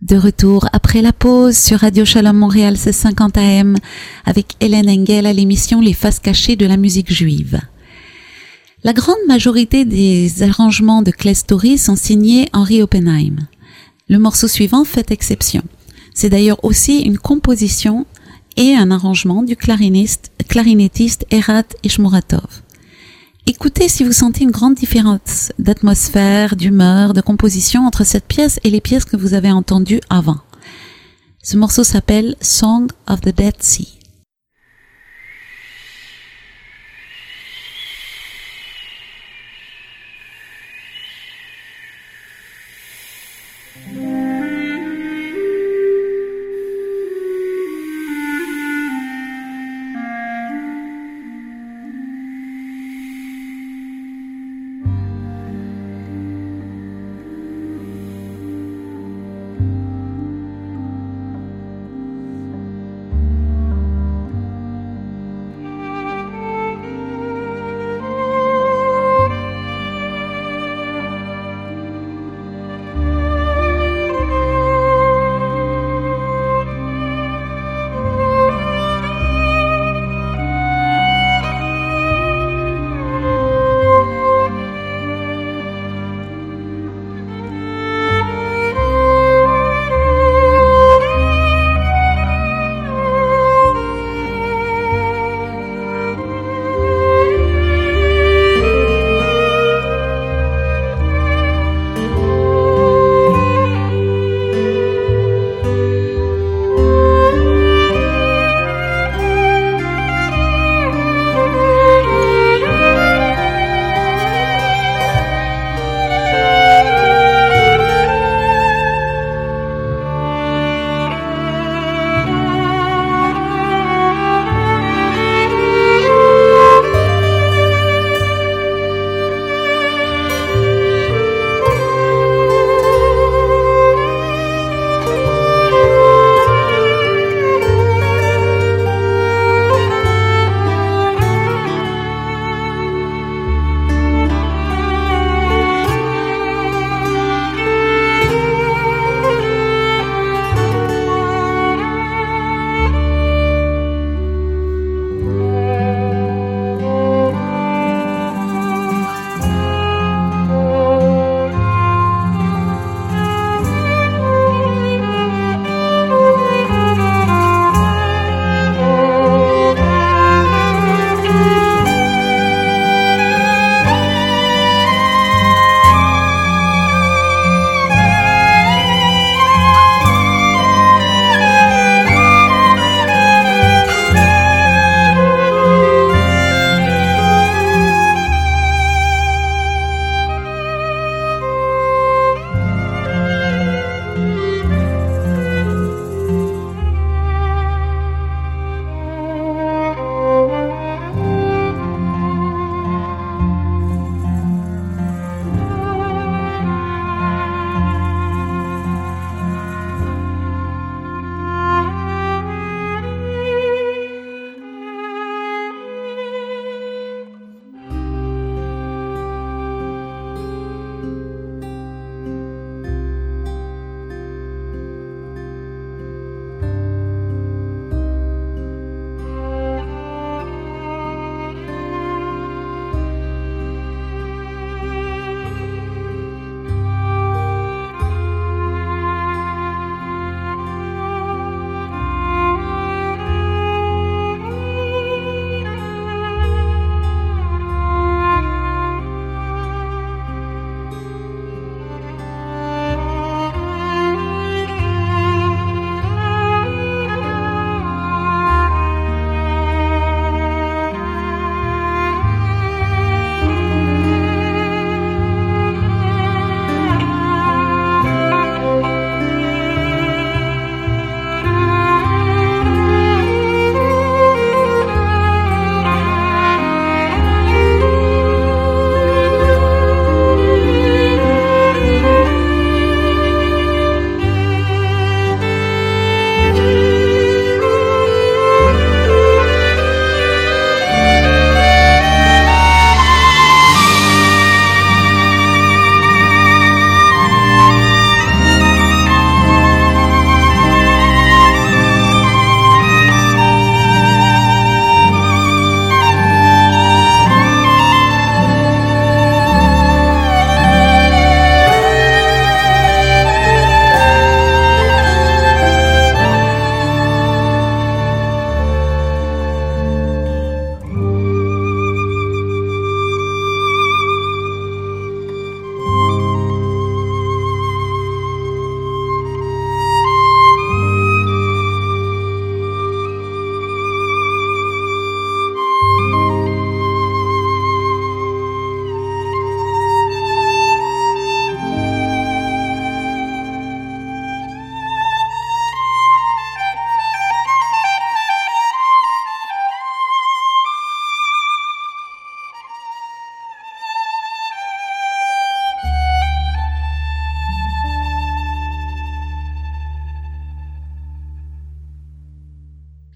De retour après la pause sur Radio Shalom Montréal 1650 AM avec Hélène Engel à l'émission Les Faces cachées de la musique juive. La grande majorité des arrangements de Clay Story sont signés Henry Oppenheim. Le morceau suivant fait exception. C'est d'ailleurs aussi une composition et un arrangement du clarinettiste Erat Ishmuratov. Écoutez si vous sentez une grande différence d'atmosphère, d'humeur, de composition entre cette pièce et les pièces que vous avez entendues avant. Ce morceau s'appelle Song of the Dead Sea.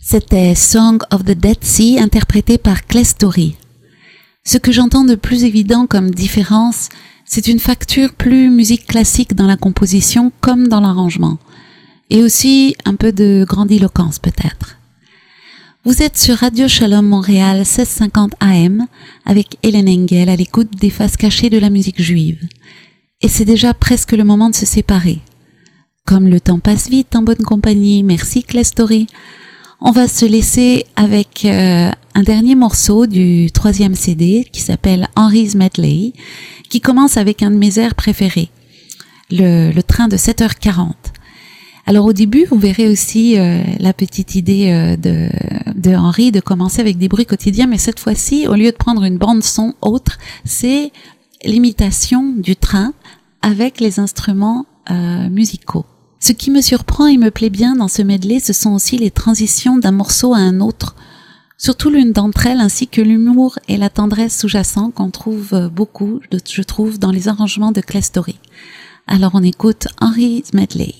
C'était Song of the Dead Sea interprété par Clay Story. Ce que j'entends de plus évident comme différence, c'est une facture plus musique classique dans la composition comme dans l'arrangement. Et aussi un peu de grandiloquence peut-être. Vous êtes sur Radio Shalom Montréal 1650 AM avec Hélène Engel à l'écoute des faces cachées de la musique juive. Et c'est déjà presque le moment de se séparer. Comme le temps passe vite en bonne compagnie, merci Clay Story. On va se laisser avec un dernier morceau du 3e CD qui s'appelle Henry's Medley, qui commence avec un de mes airs préférés, le train de 7h40. Alors au début, vous verrez aussi la petite idée de Henry de commencer avec des bruits quotidiens, mais cette fois-ci, au lieu de prendre une bande son autre, c'est l'imitation du train avec les instruments musicaux. Ce qui me surprend et me plaît bien dans ce medley, ce sont aussi les transitions d'un morceau à un autre, surtout l'une d'entre elles, ainsi que l'humour et la tendresse sous-jacent qu'on trouve beaucoup, je trouve, dans les arrangements de Clay Story. Alors on écoute Henry's Medley.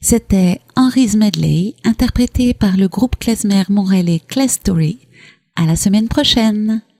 C'était Henry's Medley, interprété par le groupe klezmer montréalais Klez Story. À la semaine prochaine!